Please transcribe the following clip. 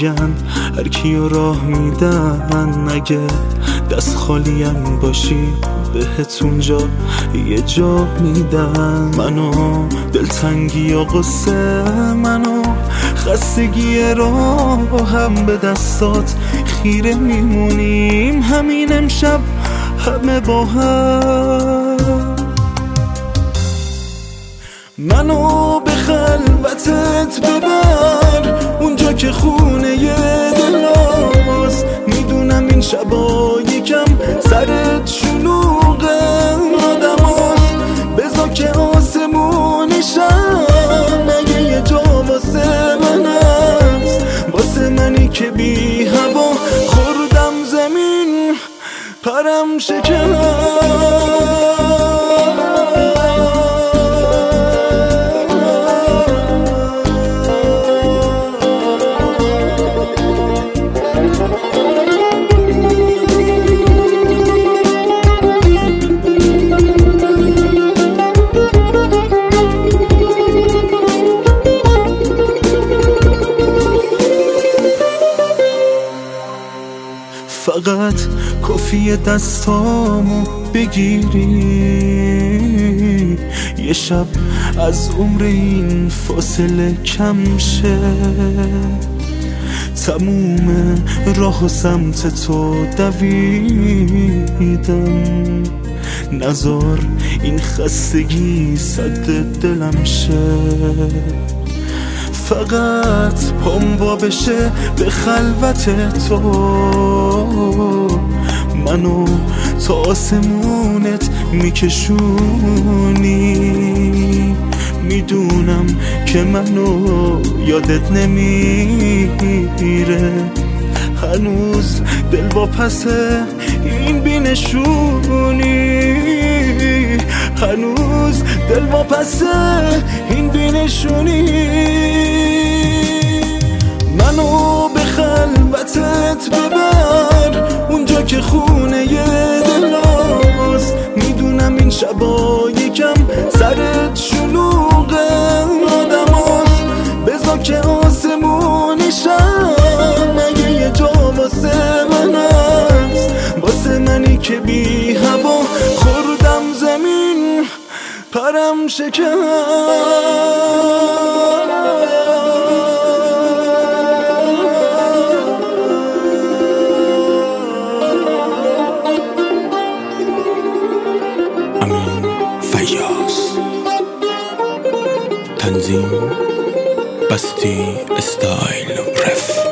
میگن هر کیو راه میدن، اگه دست خالیم باشی بهتون یه جا میدن. منو دلتنگی و قصه، منو خستگی راه هم به دستات خیره میمونیم همین امشب همه با هم. منو به خلوتت ببر اونجا که خونه دلاست، میدونم این شبا یکم سرت شلوغ آدم هست، بذار که آسمونشم اگه یه جا واسه من هست، واسه منی که بی هوا خوردم زمین پرم شکن. فقط کافیه دستامو بگیری، یه شب از عمر این فاصله کم شه، تموم راه و سمت تو دویدم، نذار این خستگی سد دلم شه. فقط پام وا بشه به خلوت تو، منو تا آسمونت میکشونی، میدونم که منو یادت نمیره، هنوز دل واپس این بینشونی، هنوز دل واپس این بینشونی. منو به خلوتت ببر اونجا که خونه دلاست، میدونم این شبا یکم سرت شلوغ آدم هست، بذار که آسمونشم اگه یه جا واسه من هست، واسه منی که بی هوا خوردم زمین پرم شکن. تنظیم بستی استایل رف.